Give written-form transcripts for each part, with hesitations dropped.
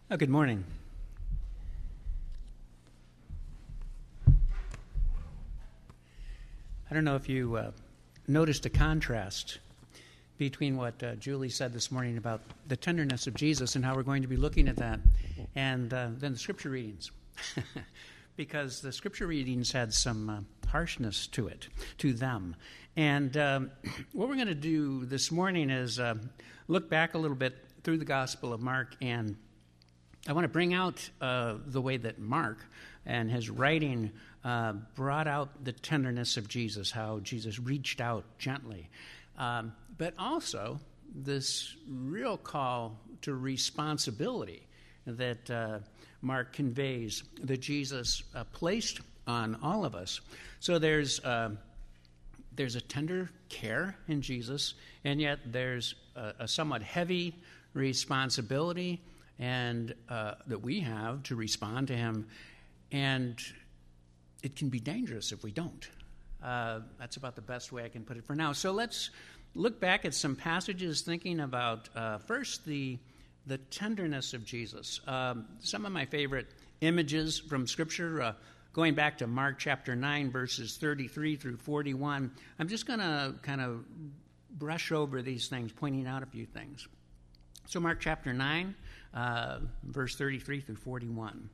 Oh, good morning. I don't know if you noticed a contrast between what Julie said this morning about the tenderness of Jesus and how we're going to be looking at that, and then the scripture readings. Because the scripture readings had some harshness to them. And what we're going to do this morning is look back a little bit through the Gospel of Mark, and I want to bring out the way that Mark and his writing brought out the tenderness of Jesus, how Jesus reached out gently. But also this real call to responsibility that Mark conveys, that Jesus placed on all of us. So there's a tender care in Jesus, and yet there's a somewhat heavy responsibility and that we have to respond to him, and it can be dangerous if we don't. That's about the best way I can put it for now. So let's look back at some passages thinking about first the tenderness of Jesus. Some of my favorite images from Scripture, going back to Mark chapter 9, verses 33 through 41. I'm just going to kind of brush over these things, pointing out a few things. So Mark chapter 9, verse 33 through 41.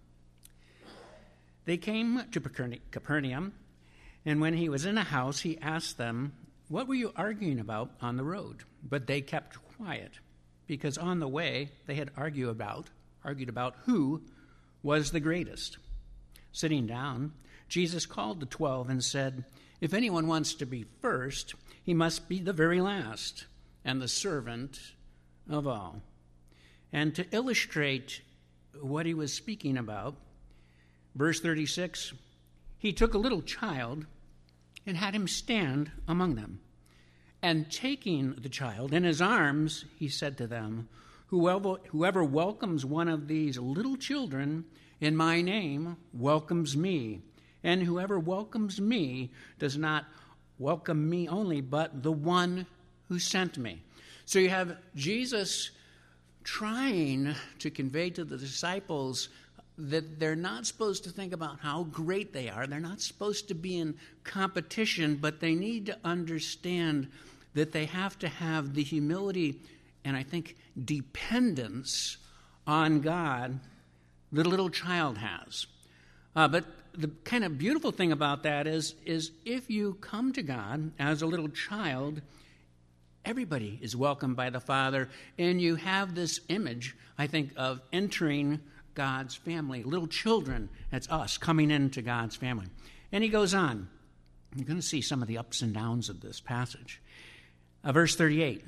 They came to Capernaum, and when he was in a house, he asked them, "What were you arguing about on the road?" But they kept quiet, because on the way they had argued about who was the greatest. Sitting down, Jesus called the 12 and said, "If anyone wants to be first, he must be the very last and the servant of all." And to illustrate what he was speaking about, verse 36, he took a little child and had him stand among them. And taking the child in his arms, he said to them, Whoever welcomes one of these little children in my name welcomes me. And whoever welcomes me does not welcome me only, but the one who sent me." So you have Jesus trying to convey to the disciples that they're not supposed to think about how great they are. They're not supposed to be in competition, but they need to understand that they have to have the humility and, I think, dependence on God that a little child has. But the kind of beautiful thing about that is if you come to God as a little child, everybody is welcomed by the Father, and you have this image, I think, of entering God's family. Little children, that's us, coming into God's family. And he goes on. You're going to see some of the ups and downs of this passage. Verse 38.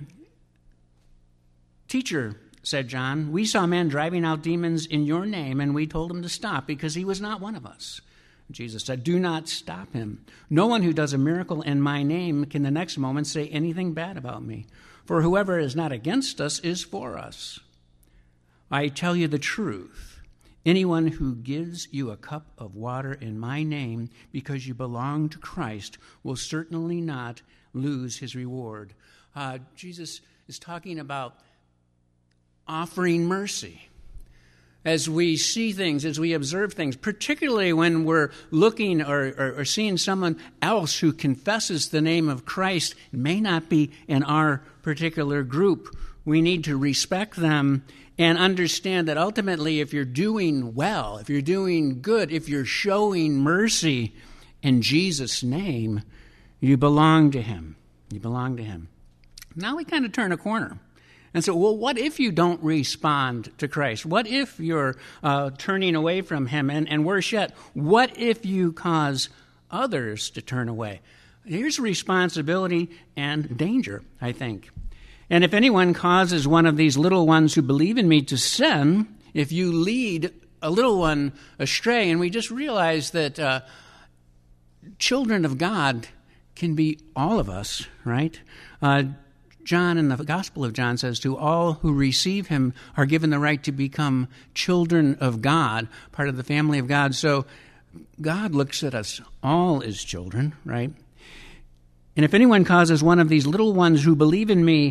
"Teacher," said John, "we saw men driving out demons in your name, and we told him to stop because he was not one of us." Jesus said, "Do not stop him. No one who does a miracle in my name can the next moment say anything bad about me. For whoever is not against us is for us. I tell you the truth. Anyone who gives you a cup of water in my name because you belong to Christ will certainly not lose his reward." Jesus is talking about offering mercy. As we see things, as we observe things, particularly when we're looking or seeing someone else who confesses the name of Christ, it may not be in our particular group. We need to respect them and understand that ultimately if you're doing well, if you're doing good, if you're showing mercy in Jesus' name, you belong to him. You belong to him. Now we kind of turn a corner. And so, well, what if you don't respond to Christ? What if you're turning away from him? And worse yet, what if you cause others to turn away? Here's responsibility and danger, I think. "And if anyone causes one of these little ones who believe in me to sin," if you lead a little one astray, and we just realize that children of God can be all of us, right? John in the Gospel of John says, "To all who receive him are given the right to become children of God," part of the family of God. So God looks at us all as children, right? "And if anyone causes one of these little ones who believe in me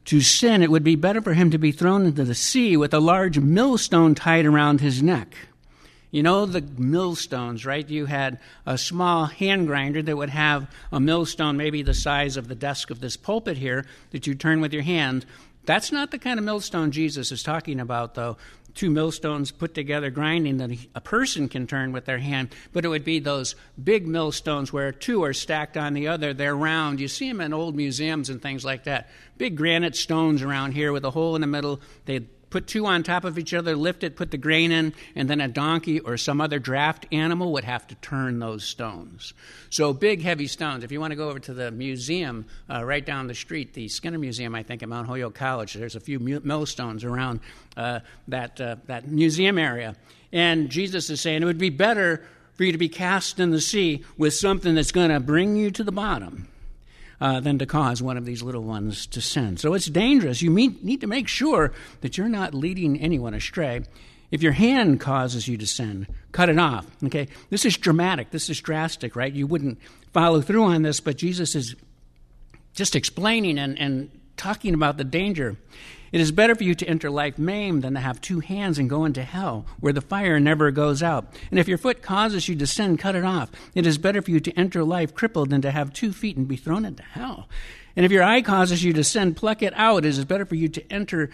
to sin, it would be better for him to be thrown into the sea with a large millstone tied around his neck. You know the millstones, right? You had a small hand grinder that would have a millstone maybe the size of the desk of this pulpit here that you turn with your hand. That's not the kind of millstone Jesus is talking about, though. 2 millstones put together grinding that a person can turn with their hand, but it would be those big millstones where 2 are stacked on the other. They're round. You see them in old museums and things like that. Big granite stones around here with a hole in the middle. They'd put 2 on top of each other, lift it, put the grain in, and then a donkey or some other draft animal would have to turn those stones. So big, heavy stones. If you want to go over to the museum right down the street, the Skinner Museum, I think, at Mount Holyoke College, there's a few millstones around that museum area. And Jesus is saying it would be better for you to be cast in the sea with something that's going to bring you to the bottom than to cause one of these little ones to sin. So it's dangerous. You need to make sure that you're not leading anyone astray. If your hand causes you to sin, cut it off. Okay, this is dramatic. This is drastic, right? You wouldn't follow through on this, but Jesus is just explaining and talking about the danger. It is better for you to enter life maimed than to have 2 hands and go into hell, where the fire never goes out. And if your foot causes you to sin, cut it off. It is better for you to enter life crippled than to have 2 feet and be thrown into hell. And if your eye causes you to sin, pluck it out. It is better for you to enter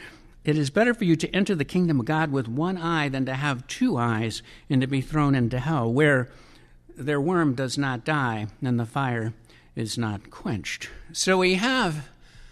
the kingdom of God with 1 eye than to have 2 eyes and to be thrown into hell, where their worm does not die and the fire is not quenched. So we have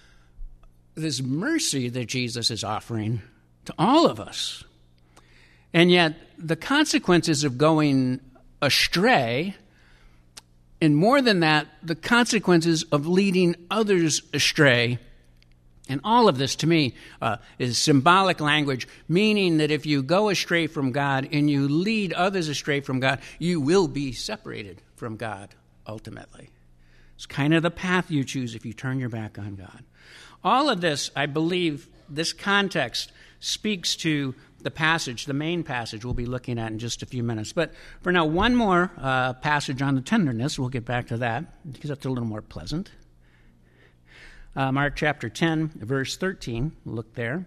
this mercy that Jesus is offering to all of us. And yet the consequences of going astray, and more than that, the consequences of leading others astray, and all of this to me is symbolic language, meaning that if you go astray from God and you lead others astray from God, you will be separated from God ultimately. It's kind of the path you choose if you turn your back on God. All of this, I believe, this context speaks to the passage, the main passage we'll be looking at in just a few minutes. But for now, one more passage on the tenderness. We'll get back to that because that's a little more pleasant. Mark chapter 10, verse 13. Look there.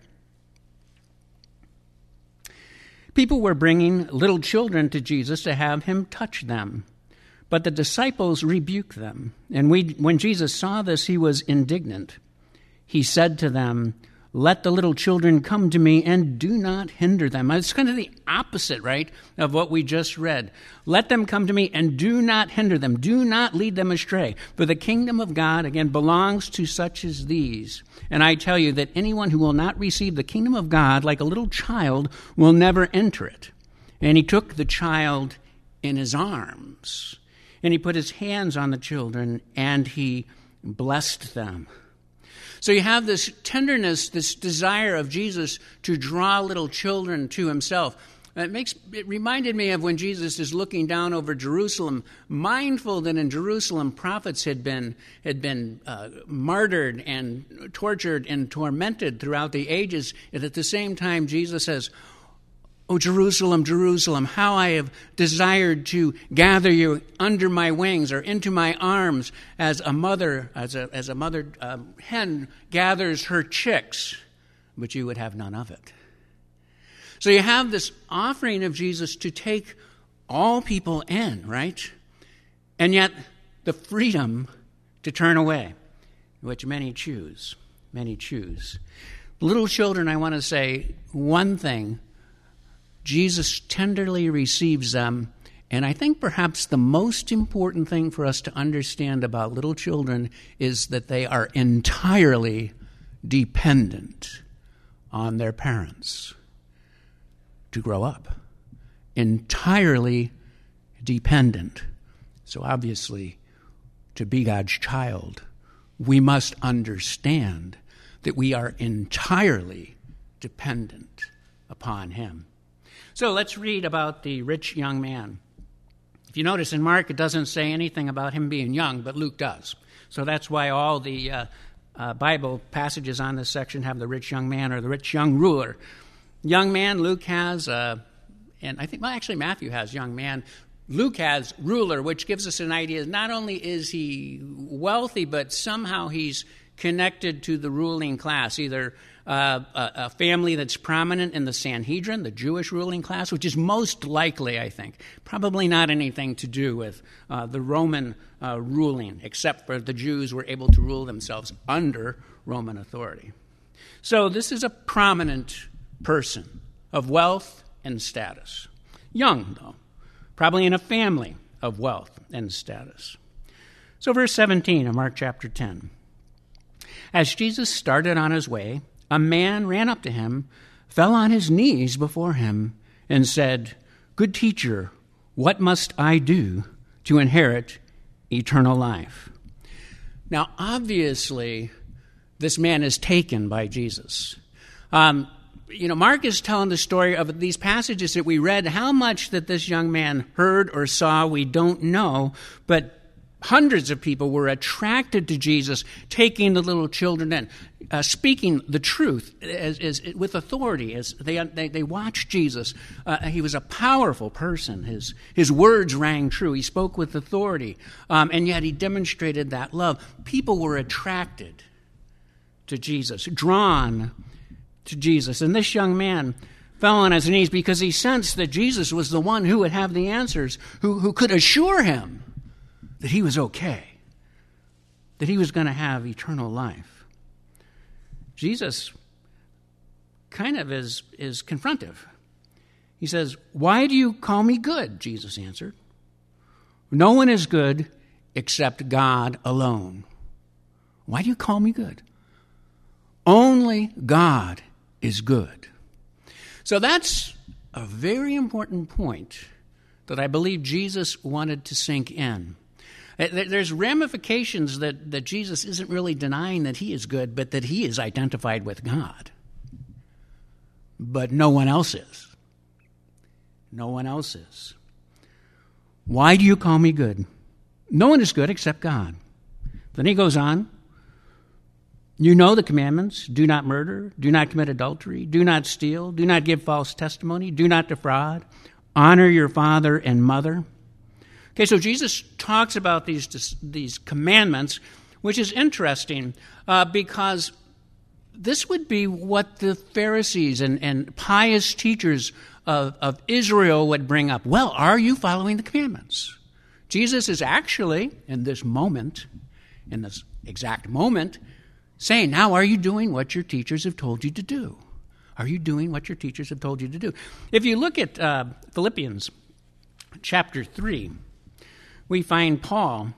People were bringing little children to Jesus to have him touch them. But the disciples rebuked them. And when Jesus saw this, he was indignant. He said to them, "Let the little children come to me and do not hinder them." It's kind of the opposite, right, of what we just read. Let them come to me and do not hinder them. Do not lead them astray. For the kingdom of God, again, belongs to such as these. And I tell you that anyone who will not receive the kingdom of God like a little child will never enter it. And he took the child in his arms, and he put his hands on the children, and he blessed them. So you have this tenderness, this desire of Jesus to draw little children to himself. It reminded me of when Jesus is looking down over Jerusalem, mindful that in Jerusalem prophets had been martyred and tortured and tormented throughout the ages. And at the same time, Jesus says, "Oh, Jerusalem, Jerusalem, how I have desired to gather you under my wings or into my arms as a mother hen gathers her chicks, but you would have none of it." So you have this offering of Jesus to take all people in, right? And yet the freedom to turn away, which many choose. Many choose. Little children, I want to say one thing. Jesus tenderly receives them, and I think perhaps the most important thing for us to understand about little children is that they are entirely dependent on their parents to grow up. Entirely dependent. So obviously, to be God's child, we must understand that we are entirely dependent upon him. So let's read about the rich young man. If you notice in Mark, it doesn't say anything about him being young, but Luke does. So that's why all the Bible passages on this section have the rich young man or the rich young ruler. Young man, Luke has, and I think, actually Matthew has young man. Luke has ruler, which gives us an idea. Not only is he wealthy, but somehow he's connected to the ruling class, either a family that's prominent in the Sanhedrin, the Jewish ruling class, which is most likely, I think, probably not anything to do with the Roman ruling, except for the Jews were able to rule themselves under Roman authority. So this is a prominent person of wealth and status. Young, though, probably in a family of wealth and status. So verse 17 of Mark chapter 10. As Jesus started on his way, a man ran up to him, fell on his knees before him, and said, "Good teacher, what must I do to inherit eternal life?" Now, obviously, this man is taken by Jesus. Mark is telling the story of these passages that we read. How much that this young man heard or saw, we don't know, but hundreds of people were attracted to Jesus, taking the little children in, speaking the truth with authority as they watched Jesus. He was a powerful person. His words rang true. He spoke with authority, and yet he demonstrated that love. People were attracted to Jesus, drawn to Jesus. And this young man fell on his knees because he sensed that Jesus was the one who would have the answers, who could assure him that he was okay, that he was going to have eternal life. Jesus kind of is confrontive. He says, "Why do you call me good?" Jesus answered. "No one is good except God alone." Why do you call me good? Only God is good. So that's a very important point that I believe Jesus wanted to sink in. There's ramifications that Jesus isn't really denying that he is good, but that he is identified with God. But no one else is. No one else is. Why do you call me good? No one is good except God. Then he goes on. You know the commandments. Do not murder. Do not commit adultery. Do not steal. Do not give false testimony. Do not defraud. Honor your father and mother. Okay, so Jesus talks about these commandments, which is interesting because this would be what the Pharisees and pious teachers of Israel would bring up. Well, are you following the commandments? Jesus is actually, in this exact moment, saying, now are you doing what your teachers have told you to do? Are you doing what your teachers have told you to do? If you look at Philippians chapter 3, we find Paul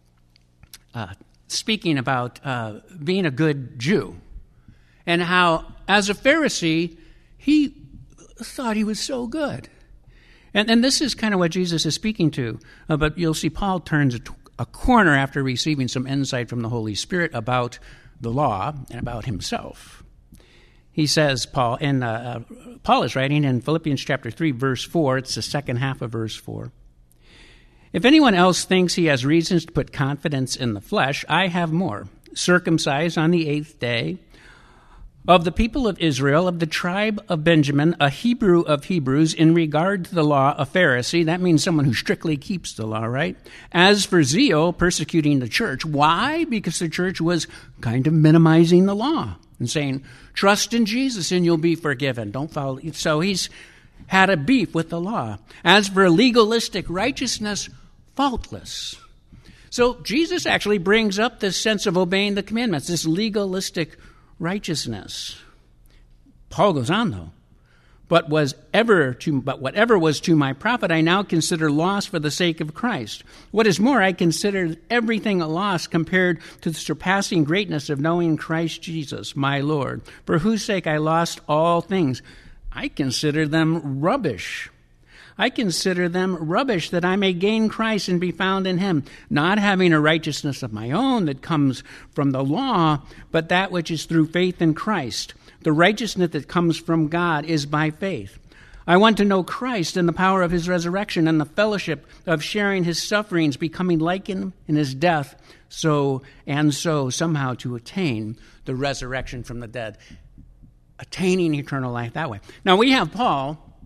speaking about being a good Jew and how, as a Pharisee, he thought he was so good. And this is kind of what Jesus is speaking to. But you'll see Paul turns a corner after receiving some insight from the Holy Spirit about the law and about himself. He says, Paul is writing in Philippians chapter 3, verse 4. It's the second half of verse 4. If anyone else thinks he has reasons to put confidence in the flesh, I have more. Circumcised on the 8th day, of the people of Israel, of the tribe of Benjamin, a Hebrew of Hebrews, in regard to the law, a Pharisee. That means someone who strictly keeps the law, right? As for zeal, persecuting the church. Why? Because the church was kind of minimizing the law and saying, trust in Jesus and you'll be forgiven. Don't follow. So he's had a beef with the law. As for legalistic righteousness, faultless. So Jesus actually brings up this sense of obeying the commandments, this legalistic righteousness. Paul goes on, though. But whatever was to my profit, I now consider loss for the sake of Christ. What is more, I consider everything a loss compared to the surpassing greatness of knowing Christ Jesus, my Lord, for whose sake I lost all things. I consider them rubbish. I consider them rubbish that I may gain Christ and be found in him, not having a righteousness of my own that comes from the law, but that which is through faith in Christ. The righteousness that comes from God is by faith. I want to know Christ and the power of his resurrection and the fellowship of sharing his sufferings, becoming like him in his death, so somehow to attain the resurrection from the dead, attaining eternal life that way. Now we have Paul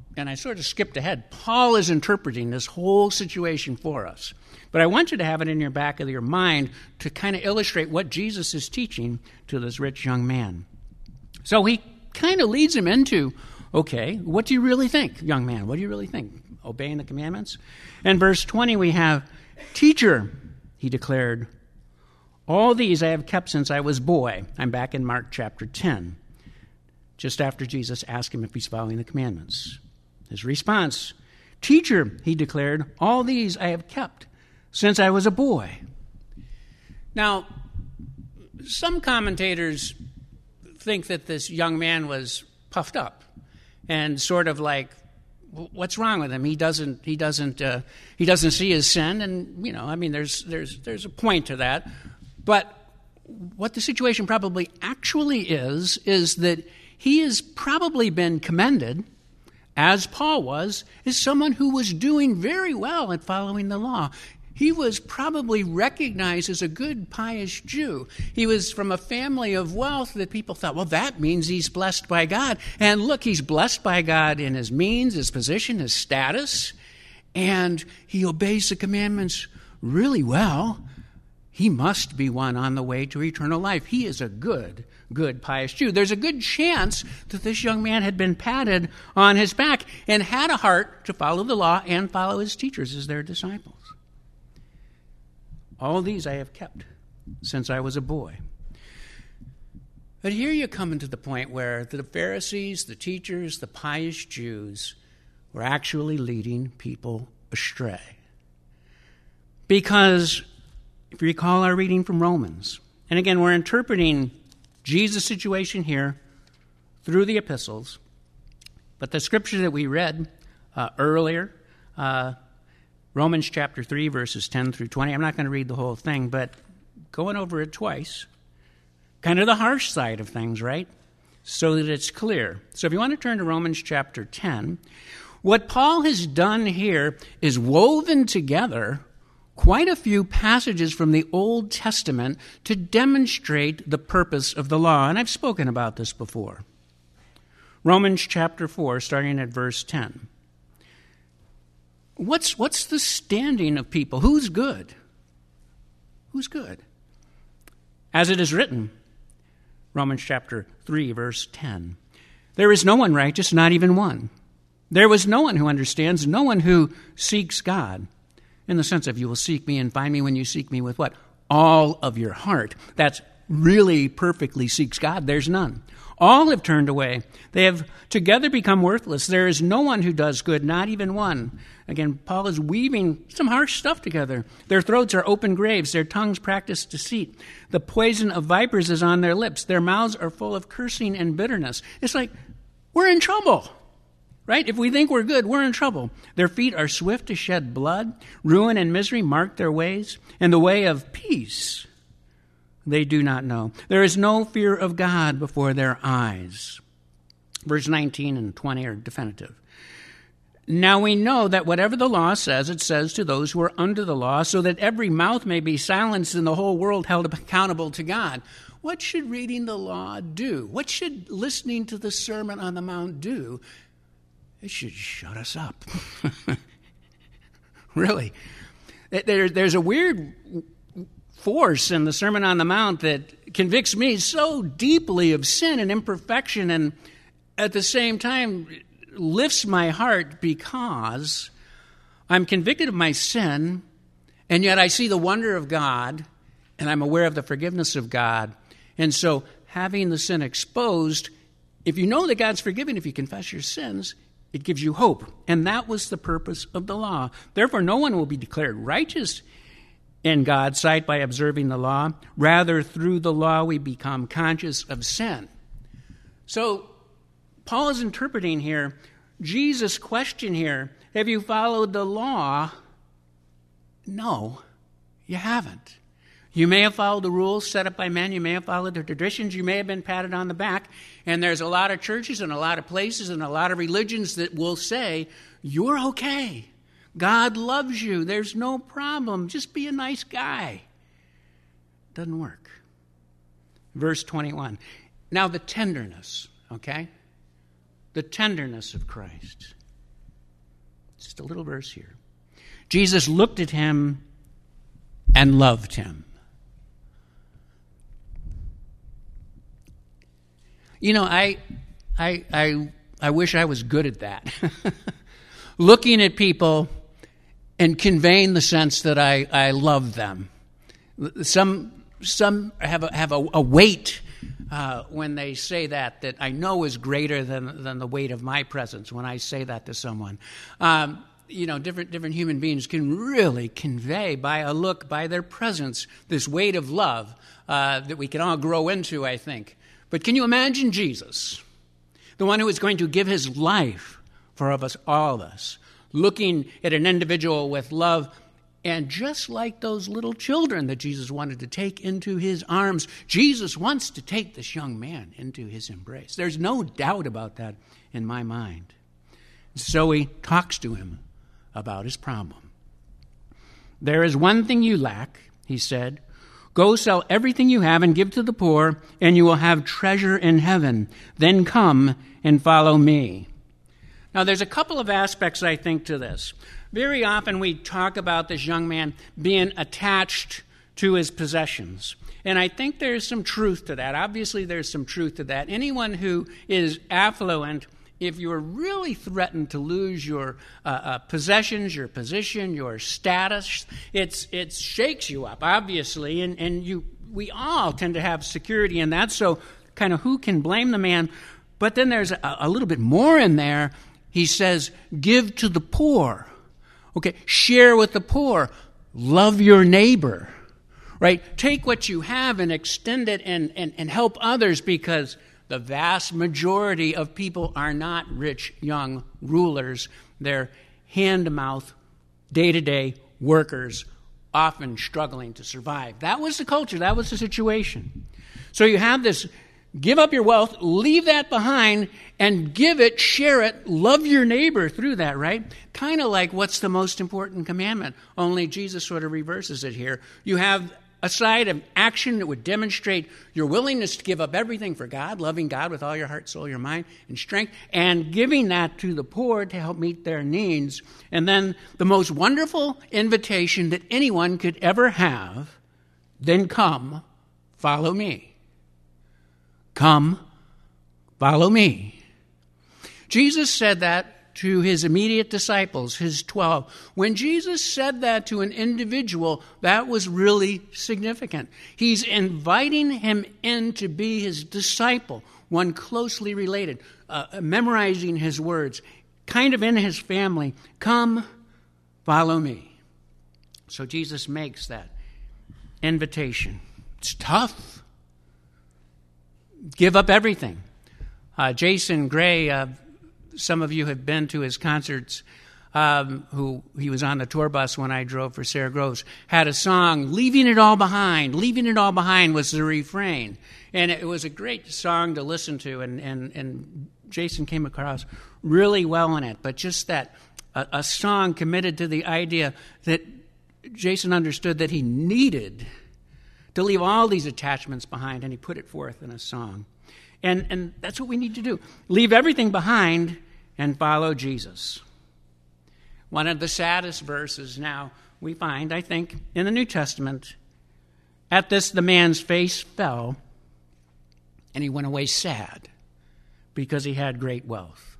and I sort of skipped ahead, Paul is interpreting this whole situation for us. But I want you to have it in your back of your mind to kind of illustrate what Jesus is teaching to this rich young man. So he kind of leads him into, okay, what do you really think, young man? What do you really think? Obeying the commandments? And verse 20 we have, "Teacher," he declared, "all these I have kept since I was a boy." I'm back in Mark chapter 10, just after Jesus asked him if he's following the commandments. His response, "Teacher," he declared, "all these I have kept since I was a boy." Now, some commentators think that this young man was puffed up and sort of like, what's wrong with him? He doesn't see his sin, and there's a point to that. But what the situation probably actually is that he has probably been commended, as Paul was, as someone who was doing very well at following the law. He was probably recognized as a good, pious Jew. He was from a family of wealth that people thought, well, that means he's blessed by God. And look, he's blessed by God in his means, his position, his status, and he obeys the commandments really well. He must be one on the way to eternal life. He is a good, pious Jew. There's a good chance that this young man had been patted on his back and had a heart to follow the law and follow his teachers as their disciples. "All these I have kept since I was a boy." But here you come into the point where the Pharisees, the teachers, the pious Jews were actually leading people astray. Because if you recall our reading from Romans, and again, we're interpreting Jesus' situation here through the epistles, but the scripture that we read earlier, Romans chapter 3, verses 10 through 20. I'm not going to read the whole thing, but going over it twice, kind of the harsh side of things, right? So that it's clear. So if you want to turn to Romans chapter 10, what Paul has done here is woven together quite a few passages from the Old Testament to demonstrate the purpose of the law. And I've spoken about this before. Romans chapter 4, starting at verse 10. What's the standing of people? Who's good? Who's good? As it is written, Romans chapter 3, verse 10. "There is no one righteous, not even one. There was no one who understands, no one who seeks God." In the sense of, you will seek me and find me when you seek me with what? All of your heart. That's really perfectly seeks God. There's none. All have turned away. They have together become worthless. There is no one who does good, not even one. Again, Paul is weaving some harsh stuff together. Their throats are open graves. Their tongues practice deceit. The poison of vipers is on their lips. Their mouths are full of cursing and bitterness. It's like, we're in trouble, right? If we think we're good, we're in trouble. Their feet are swift to shed blood. Ruin and misery mark their ways. And the way of peace they do not know. There is no fear of God before their eyes. Verse 19 and 20 are definitive. Now we know that whatever the law says, it says to those who are under the law, so that every mouth may be silenced and the whole world held accountable to God. What should reading the law do? What should listening to the Sermon on the Mount do? It should shut us up. Really. There's a weird force in the Sermon on the Mount that convicts me so deeply of sin and imperfection, and at the same time lifts my heart because I'm convicted of my sin, and yet I see the wonder of God, and I'm aware of the forgiveness of God. And so having the sin exposed, if you know that God's forgiven, if you confess your sins, it gives you hope. And that was the purpose of the law. Therefore, no one will be declared righteous in God's sight by observing the law. Rather, through the law, we become conscious of sin. So, Paul is interpreting here Jesus' question here. Have you followed the law? No, you haven't. You may have followed the rules set up by men. You may have followed the traditions. You may have been patted on the back. And there's a lot of churches and a lot of places and a lot of religions that will say, you're okay. God loves you. There's no problem. Just be a nice guy. Doesn't work. Verse 21. Now the tenderness, okay? The tenderness of Christ. just a little verse here. Jesus looked at him and loved him. You know, I wish I was good at that. Looking at people and conveying the sense that I love them. Some have a weight when they say that I know is greater than the weight of my presence when I say that to someone. Different human beings can really convey by a look, by their presence, this weight of love that we can all grow into, I think. But can you imagine Jesus, the one who is going to give his life for all of us, looking at an individual with love, and just like those little children that Jesus wanted to take into his arms, Jesus wants to take this young man into his embrace. There's no doubt about that in my mind. So he talks to him about his problem. There is one thing you lack, he said. Go sell everything you have and give to the poor, and you will have treasure in heaven. Then come and follow me. Now, there's a couple of aspects, I think, to this. Very often we talk about this young man being attached to his possessions. And I think there's some truth to that. Obviously, there's some truth to that. Anyone who is affluent, if you're really threatened to lose your possessions, your position, your status, it shakes you up, obviously, and we all tend to have security in that, so kind of who can blame the man? But then there's a little bit more in there. He says, give to the poor. Okay, share with the poor. Love your neighbor, right? Take what you have and extend it and help others, because the vast majority of people are not rich young rulers. They're hand-to-mouth, day-to-day workers, often struggling to survive. That was the culture. That was the situation. So you have this, give up your wealth, leave that behind, and give it, share it, love your neighbor through that, right? Kind of like what's the most important commandment, only Jesus sort of reverses it here. You have a side of action that would demonstrate your willingness to give up everything for God, loving God with all your heart, soul, your mind, and strength, and giving that to the poor to help meet their needs. And then the most wonderful invitation that anyone could ever have, then come, follow me. Come, follow me. Jesus said that to his immediate disciples, his 12. When Jesus said that to an individual, that was really significant. He's inviting him in to be his disciple, one closely related, memorizing his words, kind of in his family. Come, follow me. So Jesus makes that invitation. It's tough. Give up everything. Jason Gray, some of you have been to his concerts, he was on the tour bus when I drove for Sarah Groves, had a song, Leaving It All Behind. Leaving It All Behind was the refrain. And it was a great song to listen to, and Jason came across really well in it. But just that, a song committed to the idea that Jason understood that he needed to leave all these attachments behind, and he put it forth in a song. And that's what we need to do. Leave everything behind and follow Jesus. One of the saddest verses now we find, I think, in the New Testament. At this, the man's face fell, and he went away sad because he had great wealth.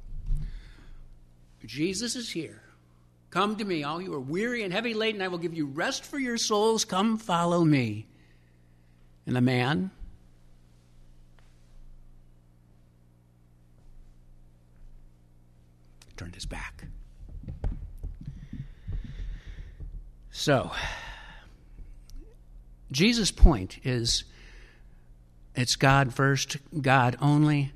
Jesus is here. Come to me, all you are weary and heavy laden, I will give you rest for your souls. Come follow me. And the man turned his back. So, Jesus' point is, it's God first, God only.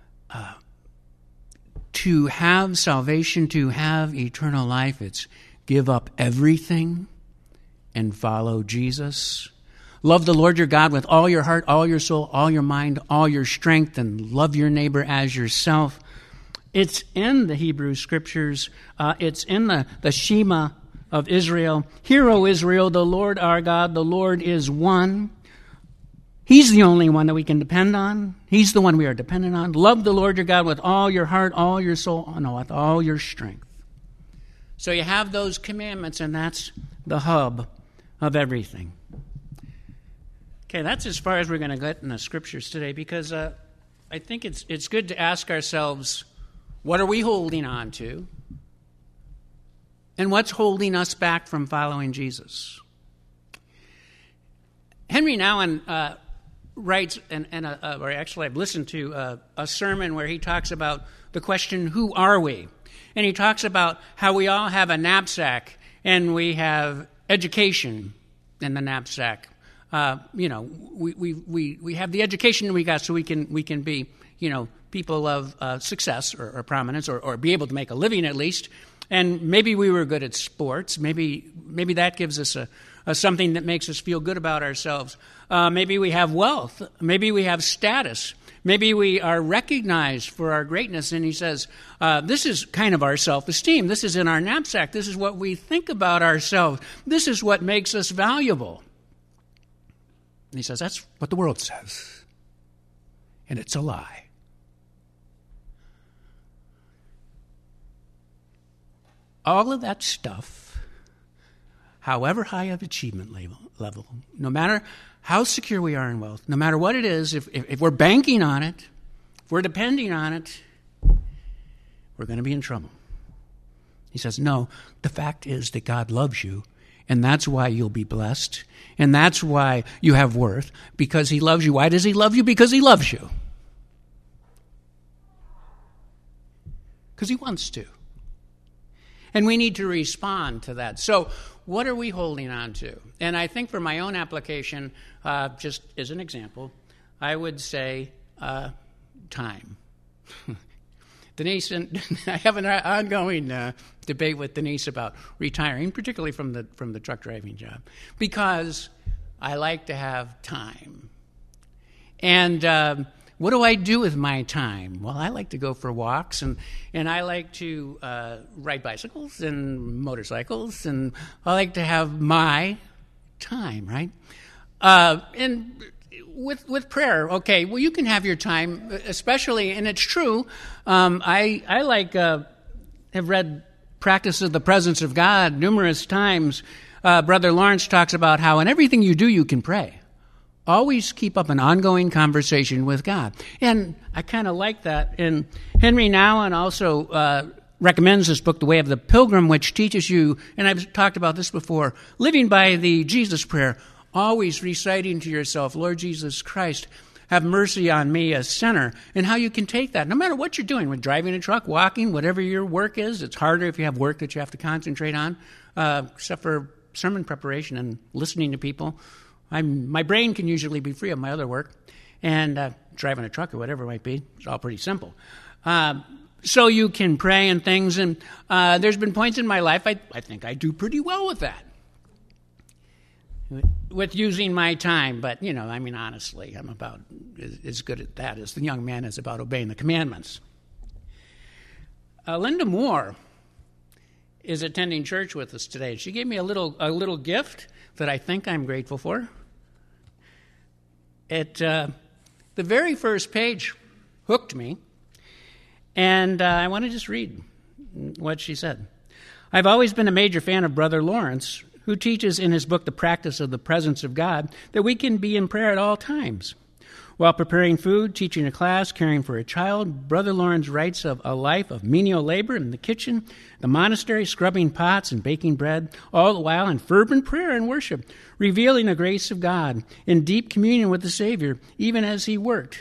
To have salvation, to have eternal life, it's give up everything and follow Jesus. Love the Lord your God with all your heart, all your soul, all your mind, all your strength, and love your neighbor as yourself. It's in the Hebrew Scriptures. It's in the Shema of Israel. Hear, O Israel, the Lord our God, the Lord is one. He's the only one that we can depend on. He's the one we are dependent on. Love the Lord your God with all your heart, all your soul, and with all your strength. So you have those commandments, and that's the hub of everything. Okay, that's as far as we're going to get in the scriptures today, because I think it's good to ask ourselves, what are we holding on to? And what's holding us back from following Jesus? Henry Nouwen writes, or actually I've listened to a sermon where he talks about the question, who are we? And he talks about how we all have a knapsack, and we have education in the knapsack. We have the education we got so we can be, people of success or prominence, or be able to make a living at least. And maybe we were good at sports. Maybe that gives us something that makes us feel good about ourselves. Maybe we have wealth. Maybe we have status. Maybe we are recognized for our greatness. And he says, this is kind of our self-esteem. This is in our knapsack. This is what we think about ourselves. This is what makes us valuable. And he says, that's what the world says. And it's a lie. All of that stuff, however high of achievement level, no matter how secure we are in wealth, no matter what it is, if we're banking on it, if we're depending on it, we're going to be in trouble. He says, no, the fact is that God loves you, and that's why you'll be blessed, and that's why you have worth, because he loves you. Why does he love you? Because he loves you. Because he wants to. And we need to respond to that. So what are we holding on to? And I think for my own application, just as an example, I would say time. Denise, and I have an ongoing debate with Denise about retiring, particularly from the truck driving job, because I like to have time. And what do I do with my time? Well, I like to go for walks, and I like to ride bicycles and motorcycles, and I like to have my time, right? And with prayer, okay, well, you can have your time, especially, and it's true, I have read Practice of the Presence of God numerous times. Brother Lawrence talks about how in everything you do, you can pray. Always keep up an ongoing conversation with God. And I kind of like that. And Henry Nouwen also recommends this book, The Way of the Pilgrim, which teaches you, and I've talked about this before, living by the Jesus prayer, always reciting to yourself, Lord Jesus Christ, have mercy on me, a sinner, and how you can take that, no matter what you're doing, with driving a truck, walking, whatever your work is. It's harder if you have work that you have to concentrate on, except for sermon preparation and listening to people. My brain can usually be free of my other work, and driving a truck or whatever it might be, it's all pretty simple. So you can pray and things, and there's been points in my life I think I do pretty well with that, with using my time. But, honestly, I'm about as good at that as the young man is about obeying the commandments. Linda Moore is attending church with us today. She gave me a little gift that I think I'm grateful for. The very first page hooked me, and I want to just read what she said. I've always been a major fan of Brother Lawrence, who teaches in his book, The Practice of the Presence of God, that we can be in prayer at all times. While preparing food, teaching a class, caring for a child, Brother Lawrence writes of a life of menial labor in the kitchen, the monastery, scrubbing pots and baking bread, all the while in fervent prayer and worship, revealing the grace of God, in deep communion with the Savior, even as he worked.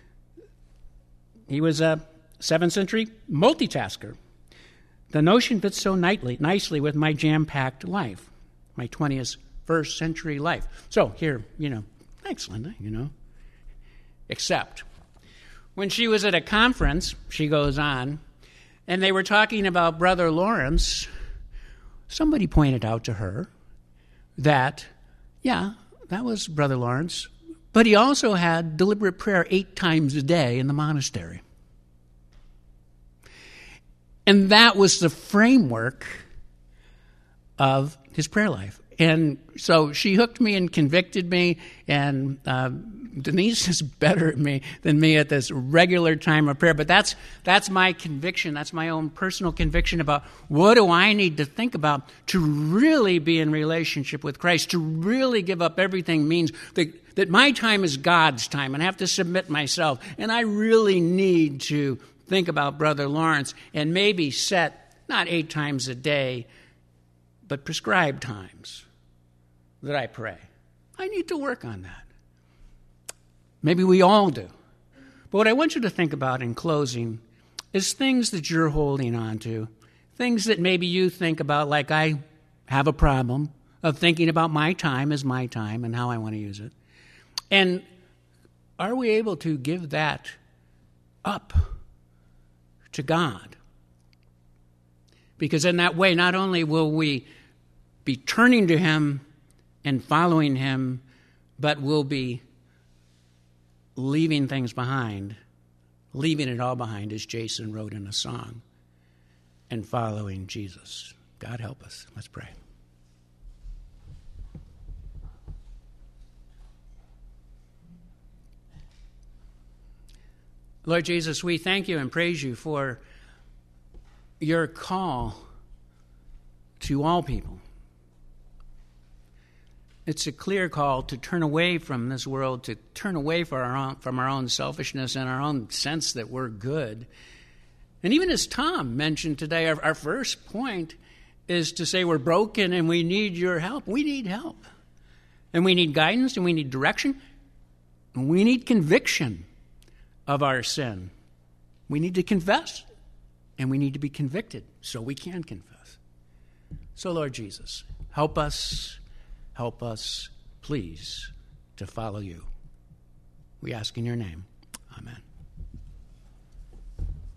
He was a 7th century multitasker. The notion fits so nicely with my jam-packed life, my 21st century life. So here, thanks, Linda, Except when she was at a conference, she goes on, and they were talking about Brother Lawrence, somebody pointed out to her that, that was Brother Lawrence, but he also had deliberate prayer 8 times a day in the monastery. And that was the framework of his prayer life. And so she hooked me and convicted me, and Denise is better at me than me at this regular time of prayer. But that's my conviction. That's my own personal conviction about what do I need to think about to really be in relationship with Christ, to really give up everything means that my time is God's time, and I have to submit myself. And I really need to think about Brother Lawrence and maybe set, not 8 times a day, but prescribed times that I pray. I need to work on that. Maybe we all do. But what I want you to think about in closing is things that you're holding on to, things that maybe you think about, like I have a problem of thinking about my time as my time and how I want to use it. And are we able to give that up to God? Because in that way, not only will we be turning to Him and following Him, but we'll be leaving things behind, leaving it all behind, as Jason wrote in a song, and following Jesus. God help us. Let's pray. Lord Jesus, we thank you and praise you for your call to all people. It's a clear call to turn away from this world, to turn away from our own selfishness and our own sense that we're good. And even as Tom mentioned today, our first point is to say we're broken and we need your help. We need help. And we need guidance and we need direction. And we need conviction of our sin. We need to confess and we need to be convicted so we can confess. So, Lord Jesus, help us, please, to follow you. We ask in your name. Amen.